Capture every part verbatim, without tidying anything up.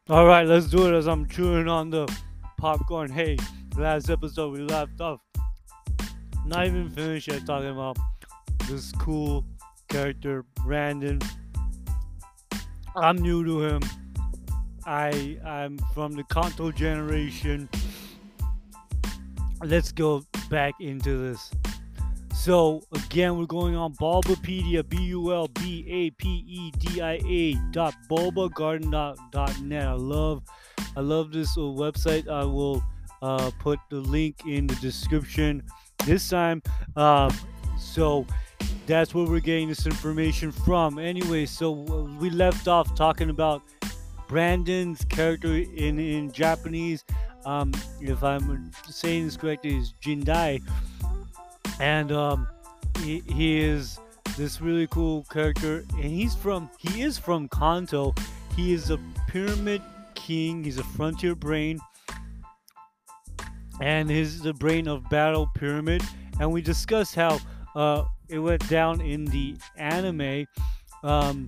All right, let's do it as I'm chewing on the popcorn. Hey, last episode we left off. Not even finished yet talking about this cool character, Brandon. I'm new to him. I I'm from the Kanto generation. Let's go back into this. So again, we're going on Bulbapedia, B U L B A P E D I A dot bulbagarden dot net. I love, I love this uh, website. I will uh, put the link in the description this time. Um, so that's where we're getting this information from. Anyway, so uh, we left off talking about Brandon's character in in Japanese. Um, if I'm saying this correctly, is Jindai, and um, he, he is this really cool character, and he's from he is from Kanto. He is a pyramid king. He's a frontier brain, and he's the brain of Battle Pyramid. And we discussed how uh, it went down in the anime, um,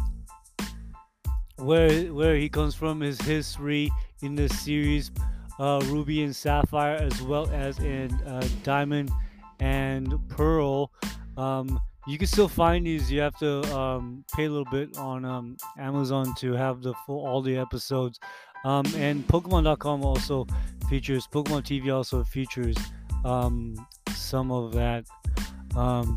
where where he comes from, his history in the series, uh, Ruby and Sapphire, as well as in uh, Diamond and Pearl. Um, you can still find these. You have to um, pay a little bit on um, Amazon to have the full all the episodes. Um, and Pokemon dot com also features Pokemon T V also features um, some of that. Um,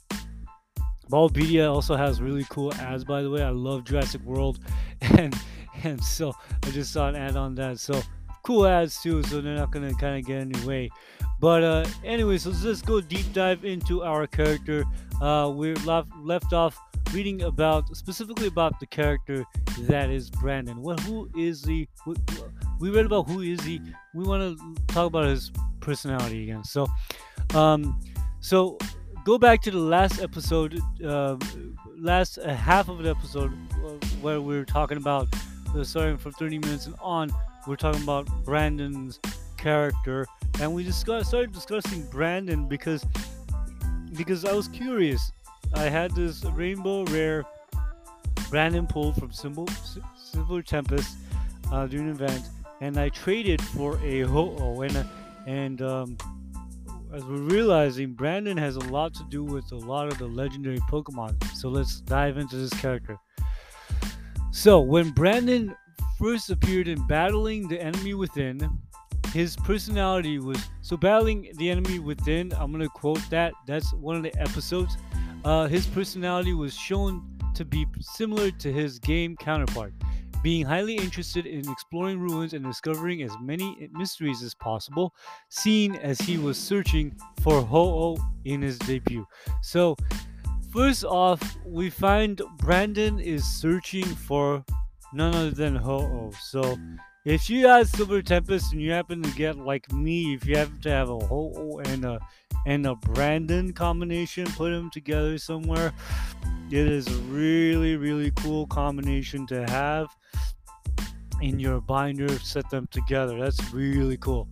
Bulbapedia also has really cool ads, by the way. I love Jurassic World, and and so I just saw an ad on that. So cool ads too. So they're not gonna kind of get in your way. But uh, anyways, so let's go deep dive into our character. Uh, we're left left off reading about specifically about the character that is Brandon. Well, who is he? We, we read about who is he. We want to talk about his personality again. So, um, so go back to the last episode, uh, last uh, half of the episode uh, where we were talking about uh, starting from thirty minutes and on. We're talking about Brandon's character, and we discuss, started discussing Brandon because because I was curious. I had this rainbow rare Brandon pulled from Symbol, Silver Tempest uh, during an event, and I traded for a Ho-Oh, and uh, and um, as we're realizing, Brandon has a lot to do with a lot of the legendary Pokemon. So let's dive into this character. So when Brandon first appeared in Battling the Enemy Within, his personality was so battling the enemy within. I'm gonna quote that. That's one of the episodes. Uh, his personality was shown to be similar to his game counterpart, being highly interested in exploring ruins and discovering as many mysteries as possible, seen as he was searching for Ho-Oh in his debut. So, first off, we find Brandon is searching for none other than Ho-Oh. So, if you have Silver Tempest and you happen to get like me, if you happen to have a Ho-Oh and a and a Brandon combination, put them together somewhere, it is a really really cool combination to have in your binder. Set them together. That's really cool.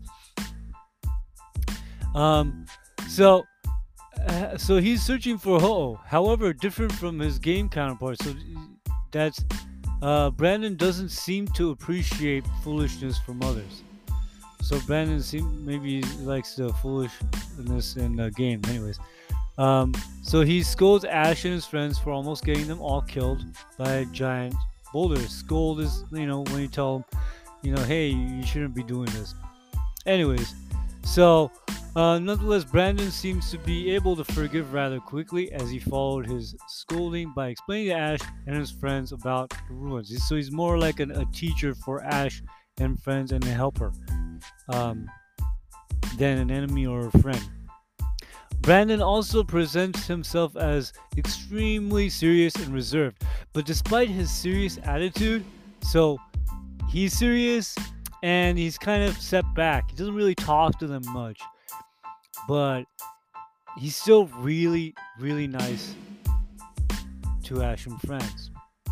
Um, so uh, so he's searching for Ho-Oh. However, different from his game counterpart. So that's uh, Brandon doesn't seem to appreciate foolishness from others. So Brandon seem maybe he likes the foolishness in the game. Anyways, um, so he scolds Ash and his friends for almost getting them all killed by a giant boulder. Scold is, you know, when you tell them, you know, hey, you shouldn't be doing this. Anyways, so uh, nonetheless, Brandon seems to be able to forgive rather quickly as he followed his scolding by explaining to Ash and his friends about the ruins. So he's more like an, a teacher for Ash and friends and a helper um, than an enemy or a friend. Brandon also presents himself as extremely serious and reserved, but despite his serious attitude, so he's serious and he's kind of set back. He doesn't really talk to them much, but he's still really, really nice to Ash and friends.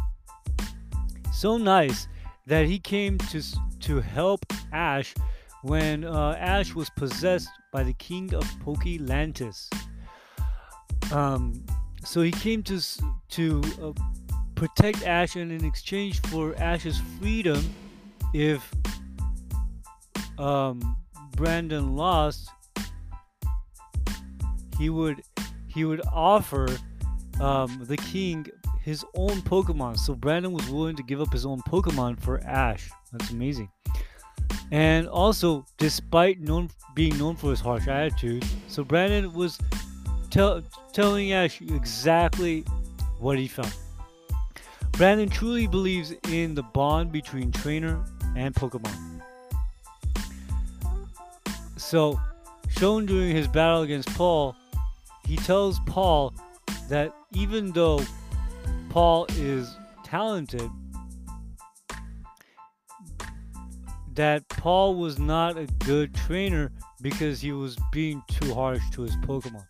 So nice that he came to to help Ash when uh, Ash was possessed by the king of Pokelantis. Um, so he came to to uh, protect Ash, and in exchange for Ash's freedom, if um, Brandon lost, he would he would offer um, the king his own Pokemon. So Brandon was willing to give up his own Pokemon for Ash. That's amazing. And also, despite known being known for his harsh attitude, so Brandon was tell, telling Ash exactly what he felt. Brandon truly believes in the bond between trainer and Pokemon. So, shown during his battle against Paul, he tells Paul that even though Paul is talented, that Paul was not a good trainer because he was being too harsh to his Pokemon.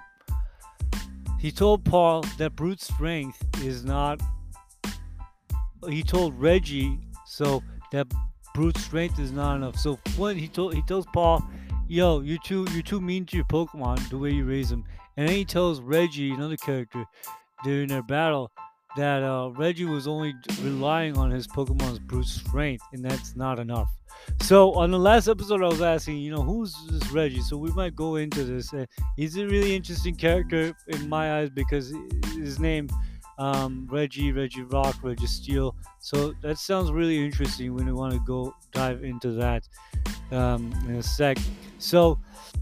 He told Paul that brute strength is not. He told Reggie so that brute strength is not enough. So when he told he tells Paul, "Yo, you're too you're too mean to your Pokemon the way you raise them," and then he tells Reggie, another character, during their battle, that uh, Reggie was only relying on his Pokemon's brute strength, and that's not enough. So on the last episode, I was asking, you know, who's this Reggie? So we might go into this. Uh, he's a really interesting character in my eyes because his name, um, Reggie, Reggie Rock, Reggie Steel. So that sounds really interesting when we want to go dive into that um, in a sec. So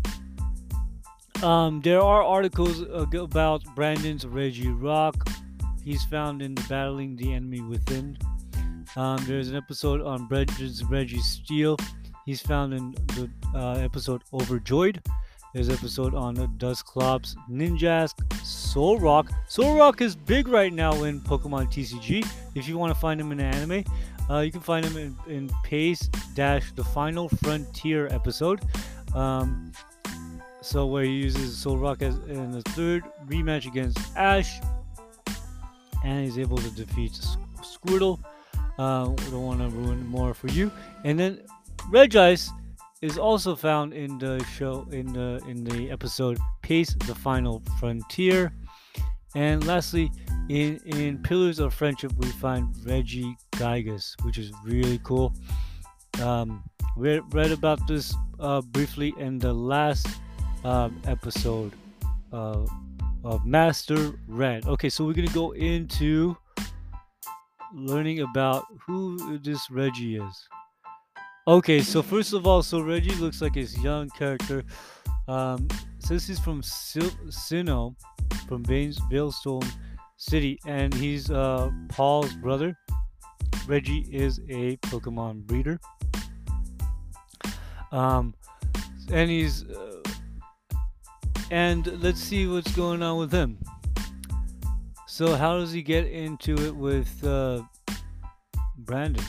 um, there are articles about Brandon's Reggie Rock. He's found in the Battling the Enemy Within. Um, there's an episode on Brandon's Reggie Steel. He's found in the uh, episode Overjoyed. There's an episode on the Dusclops, Ninjask, Solrock. Solrock is big right now in Pokemon T C G. If you want to find him in an anime, uh, you can find him in, in Pace Dash the Final Frontier episode. Um, so where he uses Solrock as in the third rematch against Ash, and he's able to defeat Squirtle. Uh, we don't want to ruin more for you. And then Regice is also found in the show in the in the episode Pace the Final Frontier. And lastly, in in Pillars of Friendship, we find Reggie Gygas, which is really cool. Um, we read about this uh, briefly in the last uh, episode uh, of Master Red. Okay, so we're gonna go into learning about who this Reggie is. Okay, so first of all, so Reggie looks like his young character. Um, says he's from Sil- Sinnoh, from Veilstone City, and he's uh, Paul's brother. Reggie is a Pokemon breeder. Um, and he's uh, and let's see what's going on with him. So how does he get into it with uh, Brandon?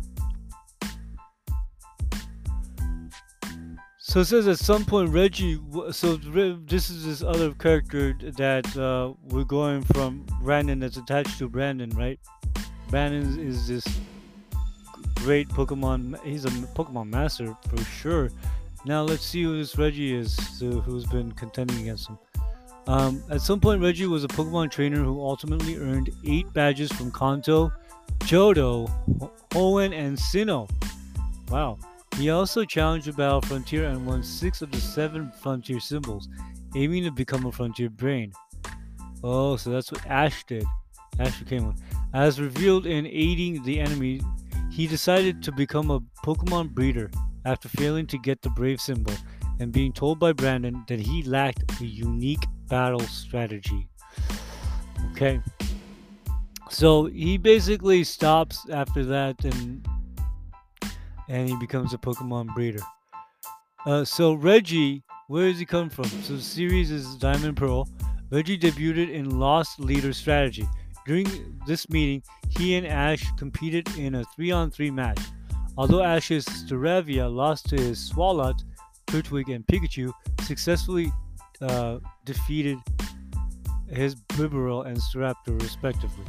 So it says at some point Reggie. So this is this other character that uh, we're going from Brandon that's attached to Brandon, right? Brandon is this great Pokemon. He's a Pokemon master for sure. Now let's see who this Reggie is, so who's been contending against him. Um, at some point, Reggie was a Pokemon trainer who ultimately earned eight badges from Kanto, Johto, Hoenn, and Sinnoh. Wow. He also challenged the Battle Frontier and won six of the seven Frontier symbols, aiming to become a Frontier Brain. Oh, so that's what Ash did. Ash became one. As revealed in Aiding the Enemy, he decided to become a Pokemon breeder after failing to get the Brave symbol and being told by Brandon that he lacked a unique battle strategy. Okay. So he basically stops after that and and he becomes a Pokemon breeder. Uh, so Reggie, where does he come from? So the series is Diamond Pearl. Reggie debuted in Lost Leader Strategy. During this meeting, he and Ash competed in a three on three match. Although Ash's Staravia lost to his Swalot, Turtwig, and Pikachu, successfully uh, defeated his Bibarel and Staraptor respectively.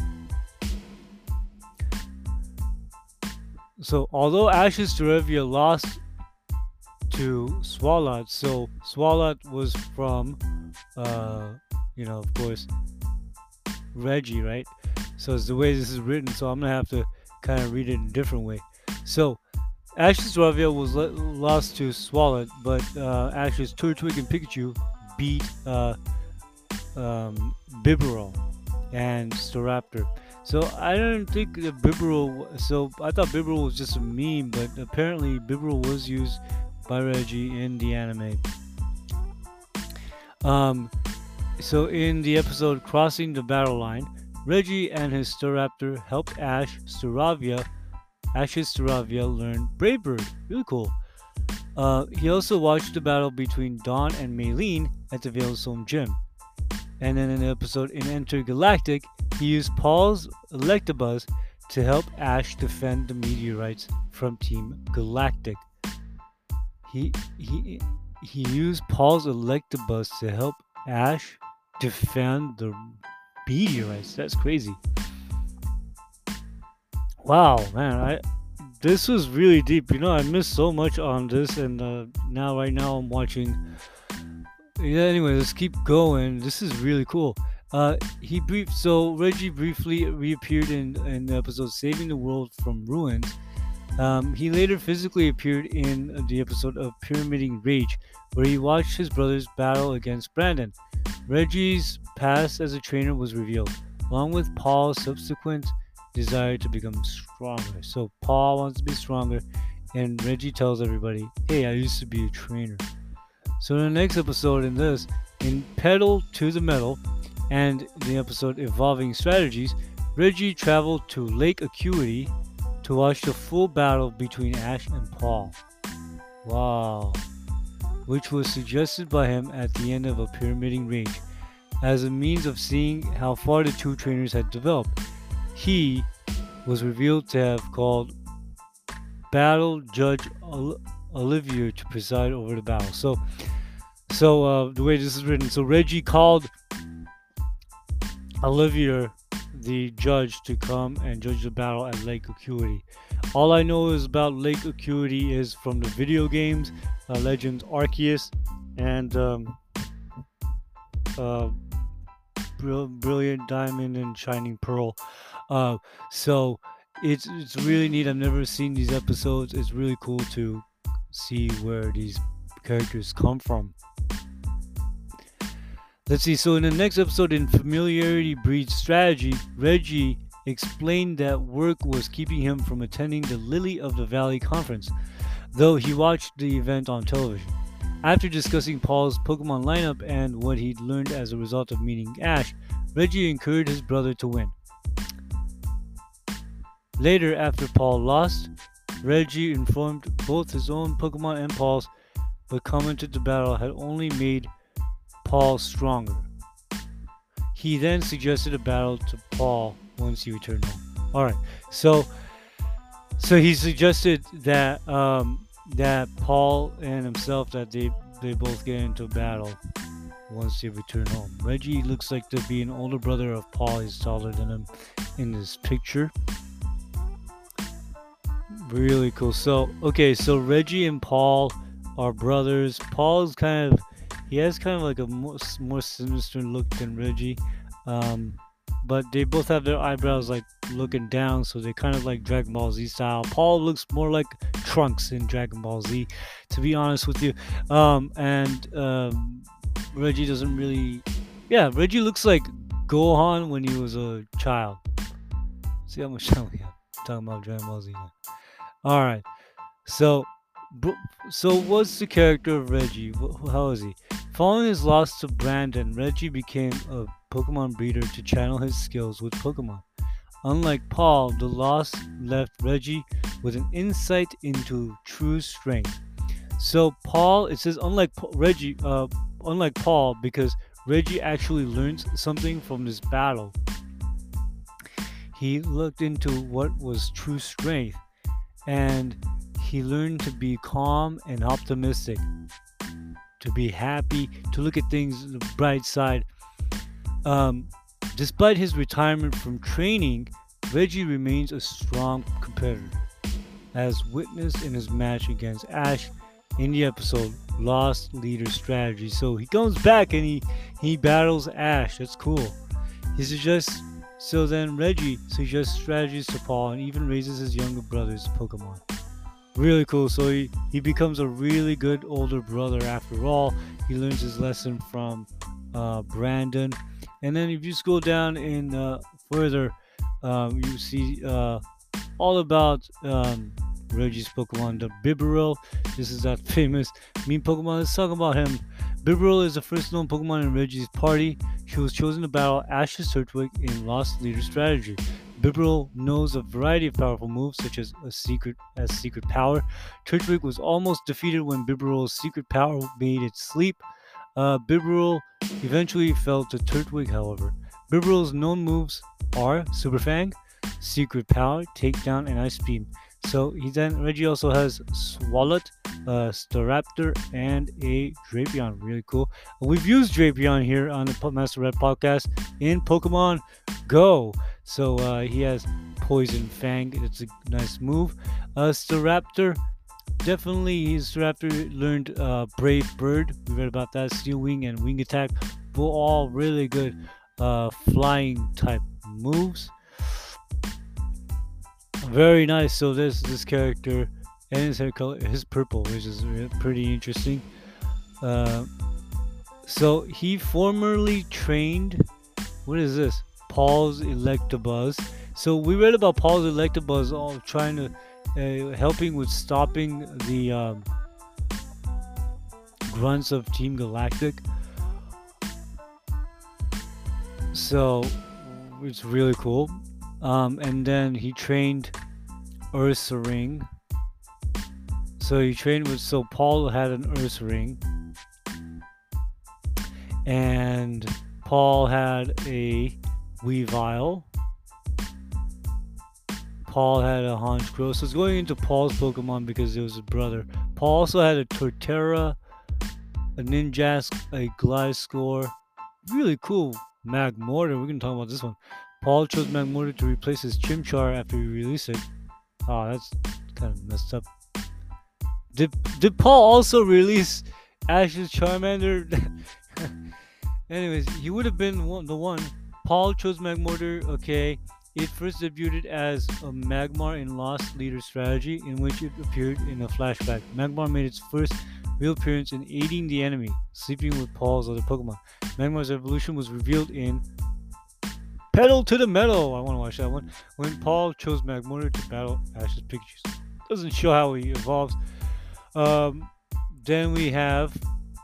So although Ash's Staravia lost to Swalot, so Swalot was from, uh, you know, of course, Reggie, right? So it's the way this is written, so I'm going to have to kind of read it in a different way. So Ash's Staravia was le- lost to Swalot, but uh, Ash's Turtwig and Pikachu beat uh, um, Bibarel and Staraptor. So I don't think that Bibarel. So I thought Bibarel was just a meme, but apparently Bibarel was used by Reggie in the anime. Um, so in the episode Crossing the Battle Line, Reggie and his Staraptor helped Ash Staravia, Ash's Staravia learn Brave Bird. Really cool. Uh, he also watched the battle between Dawn and Maylene at the Veilstone Gym. And then in the episode in Intergalactic, he used Paul's Electabuzz to help Ash defend the meteorites from Team Galactic. He he he used Paul's Electabuzz to help Ash defend the meteorites. That's crazy. Wow, man, I this was really deep. You know, I missed so much on this, and uh, now right now I'm watching. Yeah. Anyway, let's keep going. This is really cool. Uh, he brief so Reggie briefly reappeared in in the episode "Saving the World from Ruins." Um, he later physically appeared in the episode of Pyramiding Rage, where he watched his brothers battle against Brandon. Reggie's past as a trainer was revealed, along with Paul's subsequent desire to become stronger. So Paul wants to be stronger, and Reggie tells everybody, "Hey, I used to be a trainer." So in the next episode, in this, in Pedal to the Metal, and the episode Evolving Strategies, Reggie traveled to Lake Acuity to watch the full battle between Ash and Paul. Wow. Which was suggested by him at the end of a Pyramiding Rage, as a means of seeing how far the two trainers had developed. He was revealed to have called Battle Judge Olivier to preside over the battle. So, so uh, the way this is written, so Reggie called Olivier, the judge, to come and judge the battle at Lake Acuity. All I know is about Lake Acuity is from the video games, uh, Legends Arceus, and um, uh, Brilliant Diamond and Shining Pearl. Uh, so it's it's really neat. I've never seen these episodes. It's really cool to see where these characters come from. Let's see. So in the next episode, in Familiarity Breeds Strategy, Reggie explained that work was keeping him from attending the Lily of the Valley conference, though he watched the event on television. After discussing Paul's Pokemon lineup and what he'd learned as a result of meeting Ash, Reggie encouraged his brother to win. Later, after Paul lost, Reggie informed both his own Pokemon and Paul's, but commented the battle had only made Paul stronger. He then suggested a battle to Paul once he returned home. Alright, so so he suggested that um, that Paul and himself, that they, they both get into a battle once they return home. Reggie looks like to be an older brother of Paul. He's taller than him in this picture. Really cool. So, okay, so Reggie and Paul are brothers. Paul's kind of, he has kind of like a more, more sinister look than Reggie. Um, but they both have their eyebrows like looking down, so they kind of like Dragon Ball Z style. Paul looks more like Trunks in Dragon Ball Z, to be honest with you. Um, and um, Reggie doesn't really, yeah, Reggie looks like Gohan when he was a child. See how much time we have talking about Dragon Ball Z now. Alright, so so what's the character of Reggie? How is he? Following his loss to Brandon, Reggie became a Pokemon breeder to channel his skills with Pokemon. Unlike Paul, the loss left Reggie with an insight into true strength. So Paul, it says unlike Reggie, uh, unlike Paul, because Reggie actually learned something from this battle. He looked into what was true strength, and he learned to be calm and optimistic, to be happy, to look at things the bright side. Um, despite his retirement from training, Reggie remains a strong competitor, as witnessed in his match against Ash in the episode Lost Leader Strategy. So he comes back and he, he battles Ash. That's cool. He suggests So then Reggie suggests strategies to Paul and even raises his younger brother's Pokemon. Really cool. So he, he becomes a really good older brother after all. He learns his lesson from uh, Brandon. And then if you scroll down in uh, further, um, you see uh, all about um, Reggie's Pokemon, the Bibarel. This is that famous meme Pokemon. Let's talk about him. Bibarel is the first known Pokemon in Reggie's party. He was chosen to battle Ash's Turtwig in Lost Leader Strategy. Bibarel knows a variety of powerful moves, such as a secret as secret power. Turtwig was almost defeated when Bibarel's secret power made it sleep. Uh, Bibarel eventually fell to Turtwig, however. Bibarel's known moves are Super Fang, Secret Power, Takedown, and Ice Beam. So he then Reggie also has Swalot, uh, Staraptor, and a Drapion. Really cool. We've used Drapion here on the Master Red podcast in Pokemon Go. So uh, he has Poison Fang. It's a nice move. Uh, Staraptor, definitely his Staraptor learned uh, Brave Bird. We read about that. Steel Wing and Wing Attack. Both all really good uh, flying type moves. Very nice. So this this character and his hair color is purple, which is pretty interesting. Uh, so he formerly trained. What is this? Paul's Electabuzz. So we read about Paul's Electabuzz all trying to uh, helping with stopping the um, grunts of Team Galactic. So it's really cool. Um, and then he trained Ursaring. So he trained with, so Paul had an Ursaring. And Paul had a Weavile. Paul had a Honchkrow. So it's going into Paul's Pokemon because it was his brother. Paul also had a Torterra, a Ninjask, a Gliscor. Really cool Magmortar. We're going to talk about this one. Paul chose Magmortar to replace his Chimchar after he released it. Oh, that's kind of messed up. Did, did Paul also release Ash's Charmander? Anyways, he would have been one, the one. Paul chose Magmortar, okay. It first debuted as a Magmar in Lost Leader Strategy, in which it appeared in a flashback. Magmar made its first real appearance in aiding the enemy, sleeping with Paul's other Pokemon. Magmar's evolution was revealed in Pedal to the Metal. I want to watch that one. When Paul chose Magmortar to battle Ash's Pikachu. Doesn't show how he evolves. Um, then we have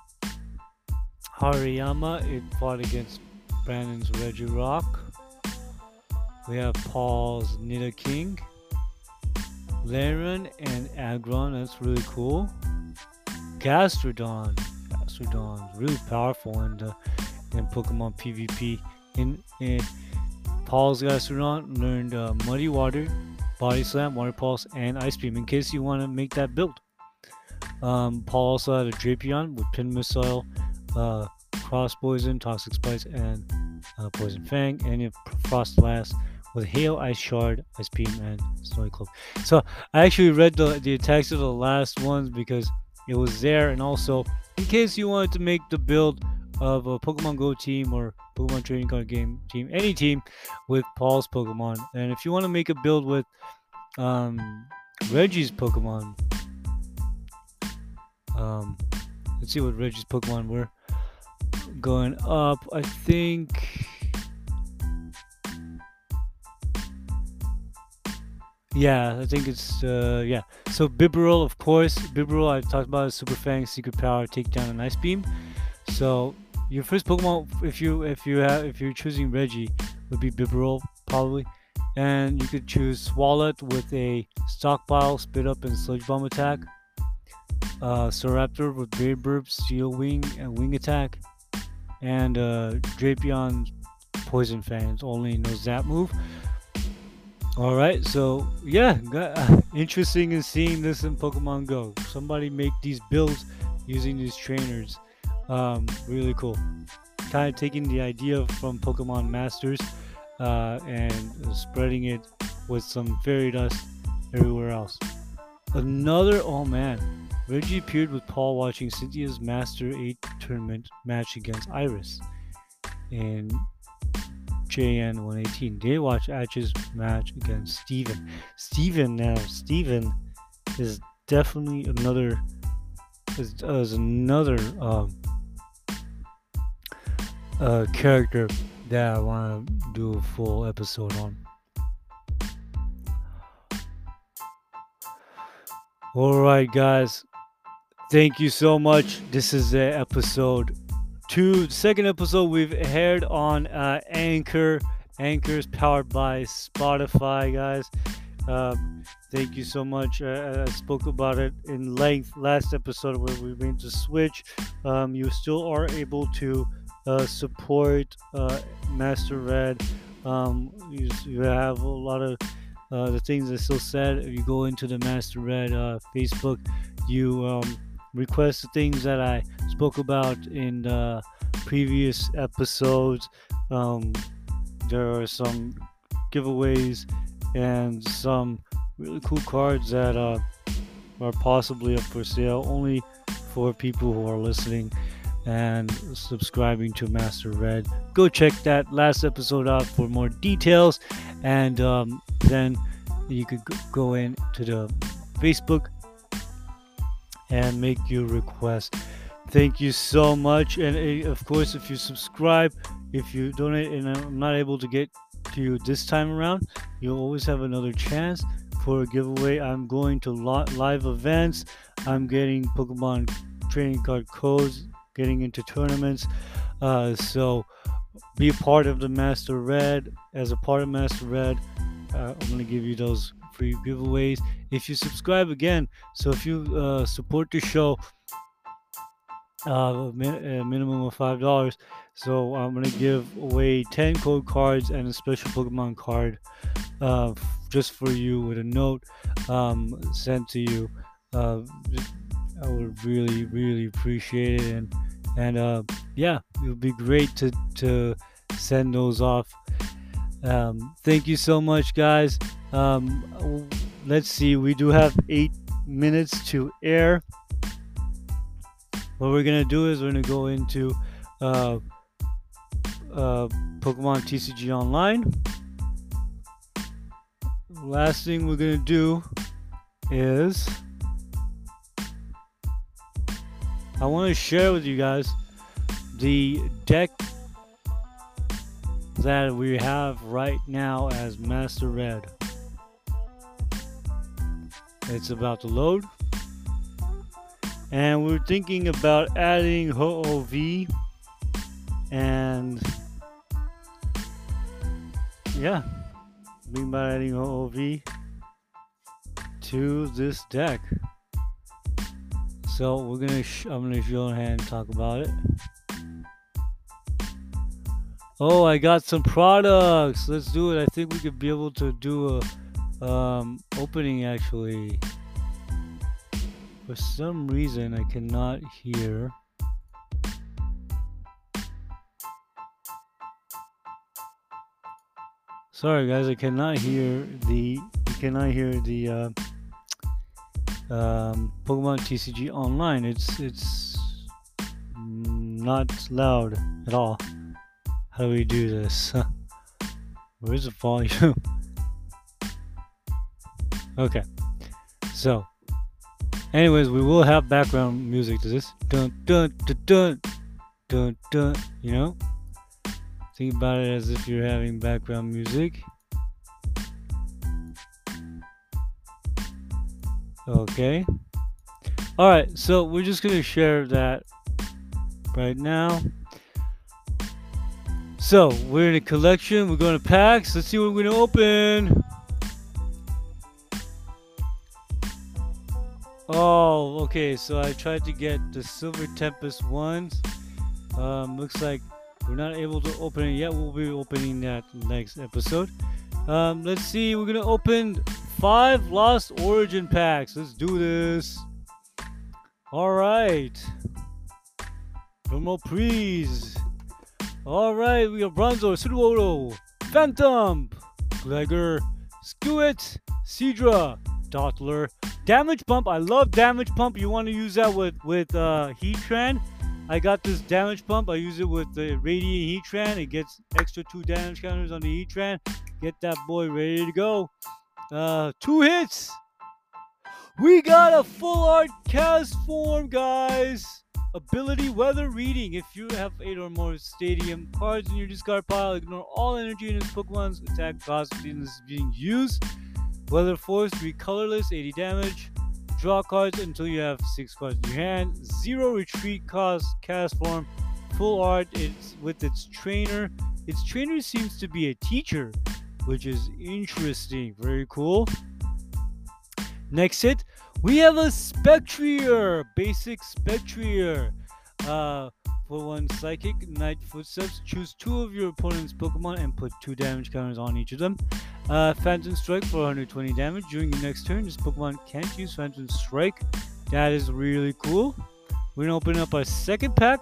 Hariyama. It fought against Brandon's Regirock. We have Paul's Nidoking, Laren, and Aggron. That's really cool. Gastrodon. Gastrodon is really powerful in the in Pokemon PvP. In in Paul's Gastrodon learned uh, Muddy Water, Body Slam, Water Pulse, and Ice Beam in case you want to make that build. Um, Paul also had a Drapion with Pin Missile, uh, Cross Poison, Toxic Splice, and uh, Poison Fang, and a Frost Blast with Hail, Ice Shard, Ice Beam, and Snowy Cloak. So I actually read the, the attacks of the last ones because it was there, and also in case you wanted to make the build of a Pokemon Go team or Pokemon Trading Card Game team, any team with Paul's Pokemon. And if you want to make a build with um, Reggie's Pokemon, um, let's see what Reggie's Pokemon were going up. I think, yeah, I think it's uh, yeah. So Bibarel, of course, Bibarel I talked about is Super Fang, Secret Power, Takedown, and Ice Beam. So your first Pokemon, if you if you have if you're choosing Reggie, would be Bibarel probably, and you could choose Swalot with a Stockpile, Spit Up, and Sludge Bomb attack. Uh, Staraptor with Brave Bird, Steel Wing, and Wing Attack, and uh, Drapion Poison Fans only knows that move. All right, so yeah, got, uh, interesting in seeing this in Pokemon Go. Somebody make these builds using these trainers. Um, really cool. Kind of taking the idea from Pokemon Masters uh, and spreading it with some fairy dust everywhere else. Another, oh man, Reggie appeared with Paul watching Cynthia's Master eight tournament match against Iris in J N one eighteen. They watched Ash's match against Steven. Steven now, Steven is definitely another is, is another um, uh, character that I want to do a full episode on. All right, guys. Thank you so much. This is uh, episode two, the second episode we've aired on uh, Anchor. Anchor is powered by Spotify, guys. Um, thank you so much. Uh, I spoke about it in length last episode where we made the switch. Um, you still are able to uh, support uh, Master Red. Um, you, you have a lot of uh, the things I still said. If you go into the Master Red uh, Facebook, you um, request the things that I spoke about in the previous episodes. Um, there are some giveaways and some really cool cards that uh, are possibly up for sale only for people who are listening and subscribing to Master Red. Go check that last episode out for more details, and um, then you could go into the Facebook and make your request. Thank you so much. And uh, of course, if you subscribe, if you donate, and I'm not able to get to you this time around, you'll always have another chance for a giveaway. I'm going to live events. I'm getting Pokemon trading card codes, getting into tournaments. Uh, so be a part of the Master Red. As a part of Master Red, uh, I'm going to give you those free giveaways if you subscribe again. So if you uh, support the show, uh, min- a minimum of five dollars. So I'm gonna give away ten code cards and a special Pokemon card, uh, f- just for you with a note um, sent to you. Uh, I would really, really appreciate it, and and uh, yeah, it would be great to to send those off. Um, thank you so much, guys. Um, let's see, we do have eight minutes to air. What we're gonna do is we're gonna go into uh, uh, Pokemon T C G Online. Last thing we're gonna do is I want to share with you guys the deck that we have right now as Master Red. It's about to load. And we're thinking about adding Ho-Oh-V, and yeah, thinking about adding Ho-Oh-V to this deck. So we're gonna, sh- I'm gonna show ahead and talk about it. Oh, I got some products. Let's do it. I think we could be able to do a um, opening actually. For some reason, I cannot hear. Sorry, guys, I cannot hear the. You cannot hear the uh, um, Pokemon T C G Online. It's it's not loud at all. How do we do this? Where's the volume? Okay, so. Anyways, we will have background music to this. Dun dun dun dun dun dun. You know, think about it as if you're having background music. Okay. All right. So we're just gonna share that right now. So we're in a collection. We're going to packs. Let's see what we're gonna open. Oh, okay, so I tried to get the Silver Tempest ones. Um, looks like we're not able to open it yet. We'll be opening that next episode. Um, let's see, we're gonna open five Lost Origin packs. Let's do this. Alright. Drum please. Alright, we got Bronzor, Sudowoodo, Phantom, Gligar, Skewett, Seadra, Dottler, Damage Pump. I love Damage Pump. You want to use that with with uh, Heatran. I got this Damage Pump. I use it with the Radiant Heatran. It gets extra two damage counters on the Heatran. Get that boy ready to go. Uh, two hits. We got a full art cast form, guys. Ability weather reading. If you have eight or more stadium cards in your discard pile, ignore all energy in this Pokemon's attack cost is being used. Weather force, be colorless, eighty damage. Draw cards until you have six cards in your hand. Zero retreat cost, cast form. Full art, it's with its trainer. Its trainer seems to be a teacher, which is interesting. Very cool. Next hit, we have a Spectrier, basic Spectrier. Uh, for one Psychic, Night Footsteps, choose two of your opponent's Pokemon and put two damage counters on each of them. Uh, Phantom Strike for one hundred twenty damage. During your next turn, this Pokemon can't use Phantom Strike. That is really cool. We're going to open up our second pack.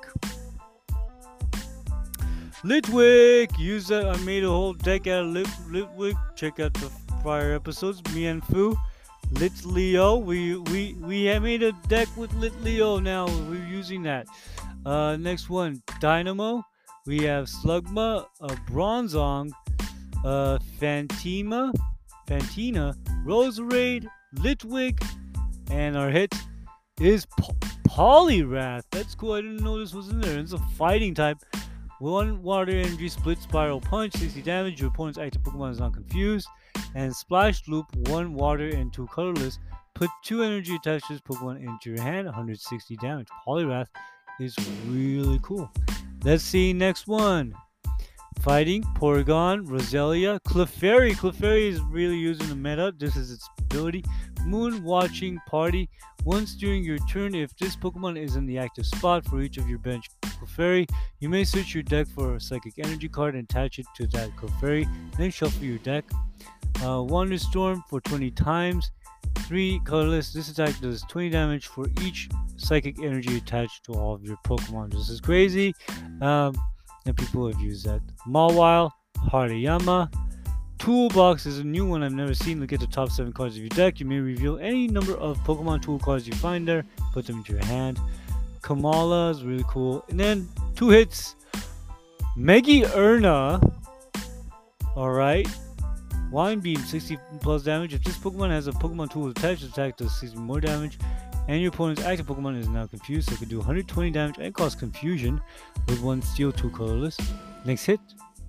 Litwick! Use that. I made a whole deck out of Lit Litwick. Check out the prior episodes. Me and Fu. Litleo. We we we have made a deck with Litleo now. We're using that. Uh, next one, Dynamo. We have Slugma, a Bronzong, uh, Fantima, Fantina, Roserade, Litwick, and our hit is po Poliwrath. That's cool. I didn't know this was in there. It's a fighting type. One water energy split spiral punch, sixty damage. Your opponent's active Pokemon is not confused. And Splash Loop, one water and two colorless. Put two energy attached to this Pokemon into your hand, one hundred sixty damage. Poliwrath is really cool. Let's see next one. Fighting, Porygon, Roselia, Clefairy. Clefairy is really using the meta. This is its ability. Moon Watching Party. Once during your turn, if this Pokemon is in the active spot for each of your bench Clefairy, you may search your deck for a Psychic Energy card and attach it to that Clefairy. Then shuffle your deck. Uh, Wander Storm for twenty times. three colorless. This attack does twenty damage for each Psychic Energy attached to all of your Pokemon. This is crazy. Um, and people have used that. Mawile, Hariyama. Toolbox is a new one I've never seen. Look at the top seven cards of your deck. You may reveal any number of Pokemon tool cards you find there. Put them into your hand. Kamala is really cool. And then two hits. Megaerna. Alright. Wine Beam, sixty plus damage. If this Pokemon has a Pokemon tool attached, the attack does sixty more damage. And your opponent's active Pokemon is now confused, so it can do one hundred twenty damage and cause confusion with one steel, two colorless. Next hit.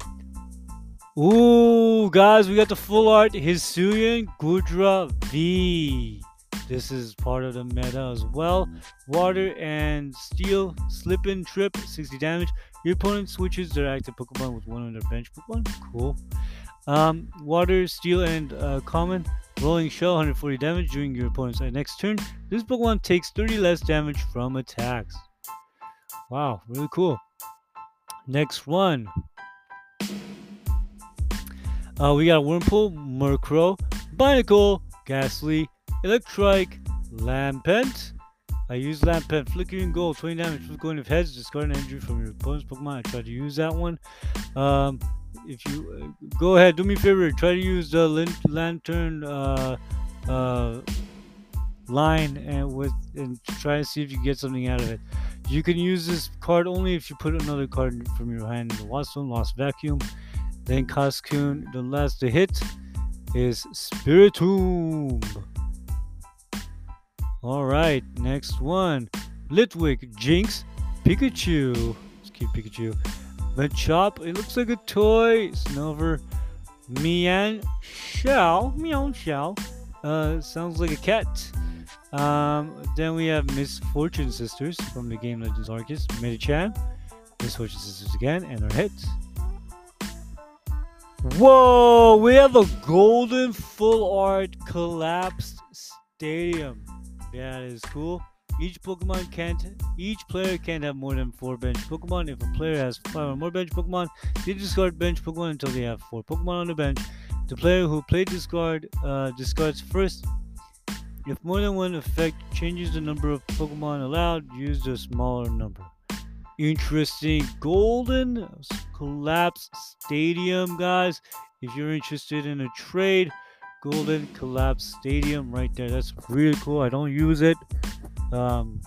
Ooh, guys, we got the full art Hisuian Goodra V. This is part of the meta as well. Water and Steel, Slip and Trip, sixty damage. Your opponent switches their active Pokemon with one of their bench Pokemon. Cool. Um, water, Steel, and uh, Common. Rolling Shell, one hundred forty damage during your opponent's next turn. This Pokemon takes thirty less damage from attacks. Wow, really cool. Next one. Uh, we got Wurmple, Murkrow, Binacle, Ghastly, Electrike, Lampent. I use Lampent, Flickering Gold, twenty damage, flip going of heads, discard an energy from your opponent's Pokemon. I tried to use that one. Um, if you uh, go ahead, do me a favor, try to use the Lantern uh, uh, line and with and try to see if you get something out of it. You can use this card only if you put another card from your hand in the Wattstone, Lost Vacuum. Then Cascoon, the last to hit is Spiritomb. Alright, next one. Litwick, Jinx, Pikachu. Let's keep Pikachu. Machop, it looks like a toy. Snover, Mian Xiao, Meow Xiao. Uh, sounds like a cat. Um, then we have Misfortune Sisters from the game Legends Arceus. Medicham, Misfortune Sisters again, and our hits. Whoa, we have a golden full art collapsed stadium. That is cool. Each Pokemon can't, each player can't have more than four bench Pokemon. If a player has five or more bench Pokemon, they discard bench Pokemon until they have four Pokemon on the bench. The player who played discard uh, discards first. If more than one effect changes the number of Pokemon allowed, use the smaller number. Interesting. Golden Collapse Stadium, guys. If you're interested in a trade, Golden Collapse Stadium right there. That's really cool. I don't use it. Um,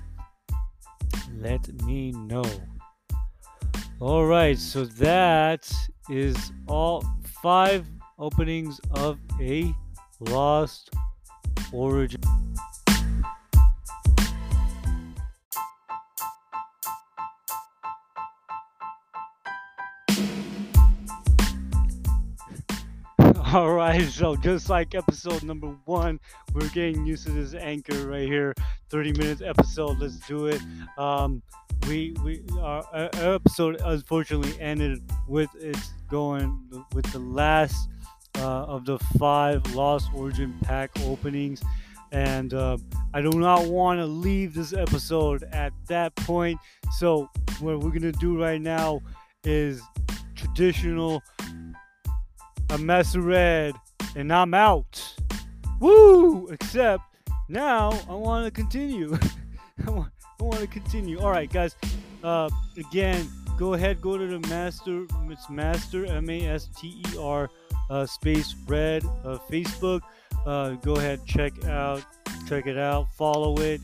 let me know. Alright, so that is all five openings of a Lost Origin. Alright, so just like episode number one, we're getting used to this anchor right here. thirty minutes episode, let's do it. Um, we we our, our episode unfortunately ended with it's going with the last uh, of the five Lost Origin pack openings, and uh, I do not want to leave this episode at that point. So what we're gonna do right now is traditional. A Master Red, and I'm out. Woo! Except now I want to continue. I want, I want to continue. All right, guys. Uh, again, go ahead, go to the Master. It's Master M A S T E R uh, space Red uh, Facebook. Uh, go ahead, check out, check it out, follow it.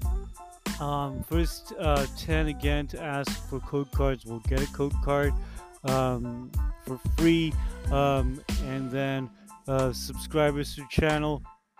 Um, first uh, ten again to ask for code cards. We'll get a code card um, for free. Um, and then uh, subscribers to the channel,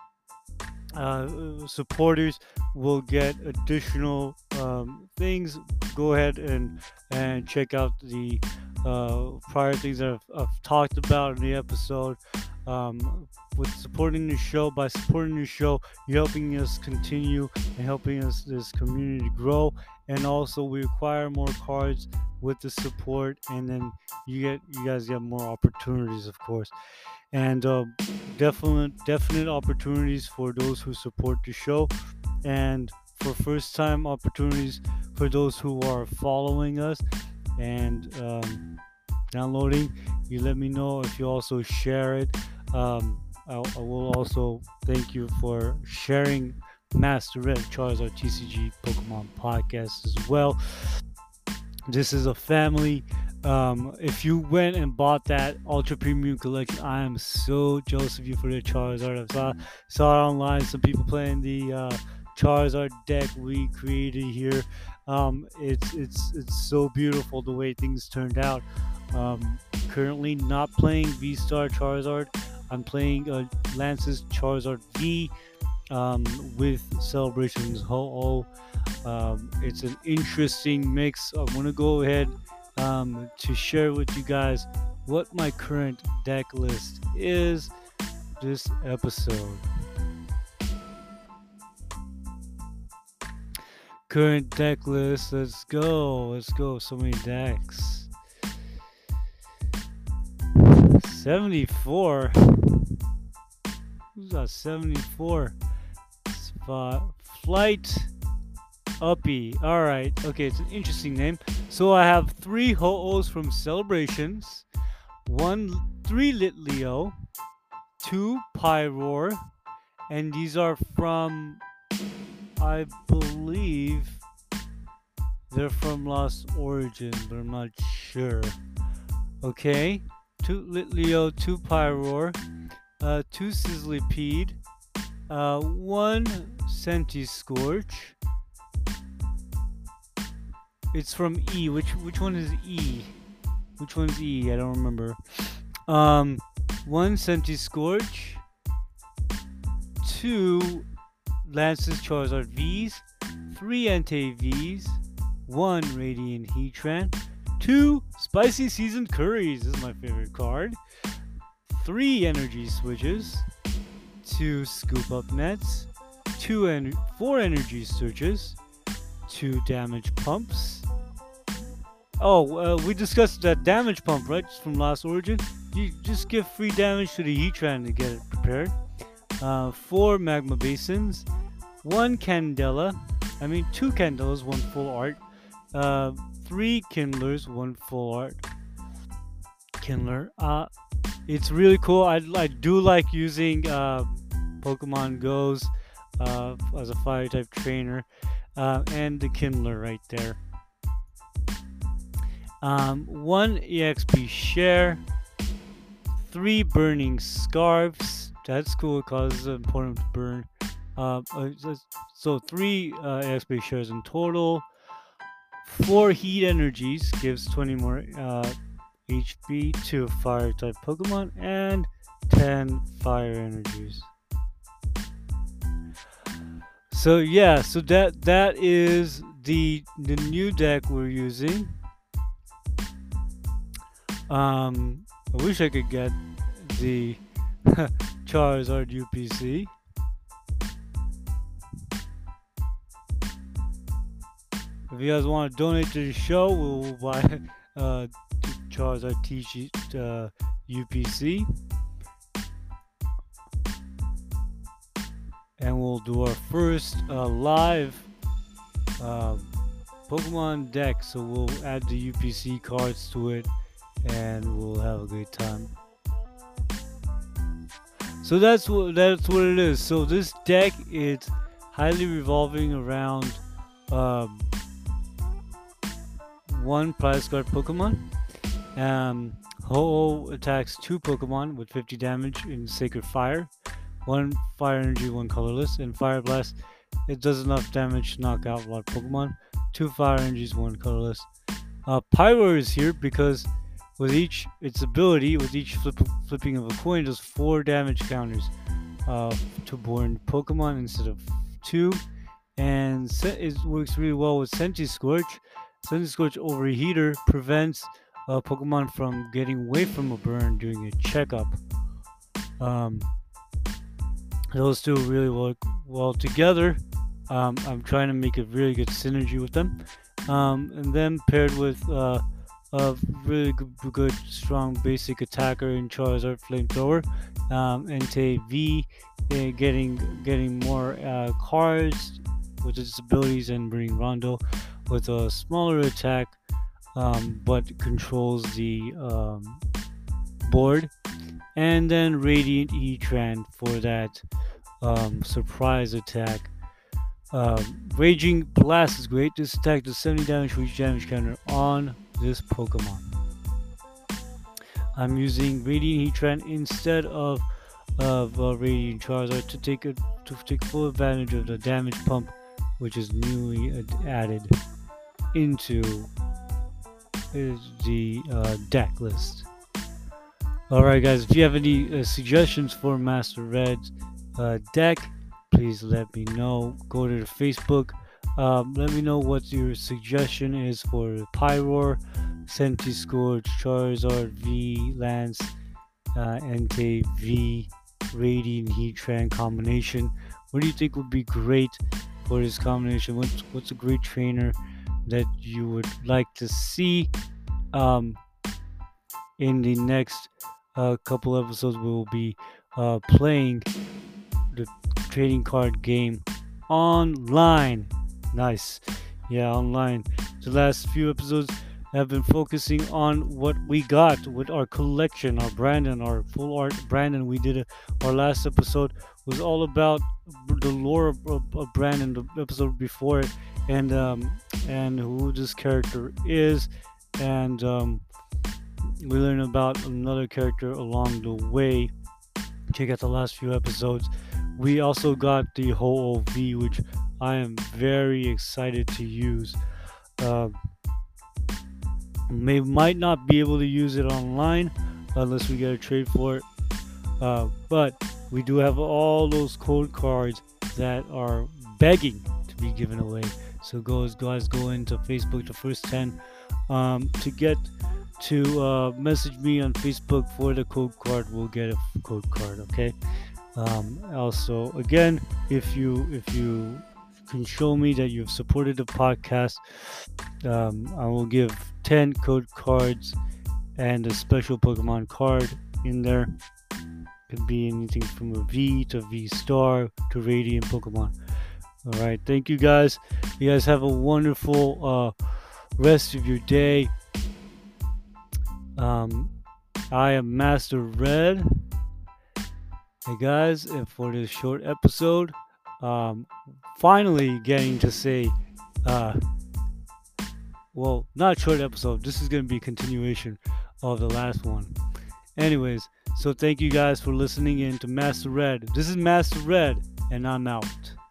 uh, supporters will get additional um, things. Go ahead and and check out the uh, prior things that I've, I've talked about in the episode. Um, with supporting the show, by supporting the show, you're helping us continue and helping us this community grow. And also, we acquire more cards with the support, and then you get you guys get more opportunities, of course, and uh, definite definite opportunities for those who support the show, and for first time opportunities for those who are following us and um, downloading. You let me know if you also share it. um, I, I will also thank you for sharing Master Red Charizard T C G Pokemon podcast as well. This is a family. Um, if you went and bought that Ultra Premium Collection, I am so jealous of you for the Charizard. I saw, saw it online. Some people playing the uh, Charizard deck we created here. Um, it's it's it's so beautiful the way things turned out. Um, currently not playing V-Star Charizard. I'm playing uh, Lance's Charizard V um, with Celebrations Ho-Oh. Um, it's an interesting mix. I want to go ahead um, to share with you guys what my current deck list is this episode. Current deck list, let's go, let's go, so many decks. seventy-four. Who's got seventy-four? Spot. Flight Uppy. Alright, okay, it's an interesting name. So I have three Ho-Ohs from Celebrations, one, three Litleo, two Pyroar, and these are from, I believe, they're from Lost Origin, but I'm not sure. Okay, two Litleo, two Pyroar, uh, two Sizzlipede, uh, one Centiskorch. It's from E. Which which one is E? Which one's E? I don't remember. Um, one Centiskorch, two Lance's Charizard V's, three Entei V's, one Radiant Heatran, two Spicy Seasoned Curries. This is my favorite card. Three Energy Switches, two Scoop Up Nets, two en- four Energy Searches, two Damage Pumps. Oh, uh, we discussed that damage pump, right? Just from Lost Origin. You just give free damage to the Heatran to get it prepared. Uh, four Magma Basins, one Candela. I mean, two Candelas, one full art. Uh, three Kindlers, one full art. Kindler. Uh, it's really cool. I, I do like using uh, Pokemon Go's uh, as a fire type trainer, uh, and the Kindler right there. Um, one E X P share, three burning scarves. That's cool because it's important to burn. Uh, so three uh, E X P shares in total. Four heat energies gives twenty more uh, H P to fire type Pokemon, and ten fire energies. So yeah, so that that is the the new deck we're using. Um, I wish I could get the Charizard U P C. If you guys want to donate to the show, we'll buy uh, Charizard T G uh, U P C. And we'll do our first uh, live uh, Pokemon deck. So we'll add the U P C cards to it, and we'll have a great time. So that's what that's what it is. So this deck is highly revolving around um, one prize card Pokemon. Um, Ho-Oh attacks two Pokemon with fifty damage in Sacred Fire. One Fire Energy, one Colorless. And Fire Blast, it does enough damage to knock out a lot of Pokemon. Two Fire Energies, one Colorless. Uh, Pyroar is here because with each its ability, with each flip, flipping of a coin, does four damage counters uh, to born Pokemon instead of two. And it works really well with Senti Scorch. Senti Scorch Overheater prevents uh, Pokemon from getting away from a burn during a checkup. Um, those two really work well together. Um, I'm trying to make a really good synergy with them. Um, and then paired with uh, a really good, good, strong basic attacker in Charizard Flamethrower. Um, Entei V uh, getting getting more uh, cards with its abilities, and bringing Rondo with a smaller attack, um, but controls the um, board. And then Radiant Heatran for that um, surprise attack. Um, Raging Blast is great. This attack does seventy damage for each damage counter on this Pokemon. I'm using Radiant Heatran instead of of uh, Radiant Charizard to take a, to take full advantage of the damage pump, which is newly added into the uh, deck list. Alright guys, if you have any uh, suggestions for Master Red's uh, deck, please let me know. Go to the Facebook. Um, let me know what your suggestion is for Pyroar, Senti Scorch, Charizard V, Lance, uh, Entei V, Radiant Heatran combination. What do you think would be great for this combination? What's, what's a great trainer that you would like to see um, in the next uh, couple episodes? We will be uh, playing the trading card game online. Nice. Yeah, online. The last few episodes have been focusing on what we got with our collection, our Brandon, our full art Brandon. We did a, our last episode was all about the lore of, of, of Brandon, the episode before it, and um, and who this character is, and um, we learned about another character along the way. Check out the last few episodes. We also got the Ho-Oh V, which I am very excited to use. Uh, may might not be able to use it online unless we get a trade for it. Uh, but we do have all those code cards that are begging to be given away. So go, guys, go into Facebook, the first ten, um, to get to uh, message me on Facebook for the code card. We'll get a code card, okay? Um, also, again, if you if you can show me that you've supported the podcast, um, I will give ten code cards and a special Pokemon card in there. Could be anything from a V to V Star to Radiant Pokemon. All right, thank you guys. You guys have a wonderful uh, rest of your day. Um, I am Master Red. Hey guys, and for this short episode, um, finally getting to say, uh, well, not short episode. This is going to be a continuation of the last one. Anyways, so thank you guys for listening in to Master Red. This is Master Red, and I'm out.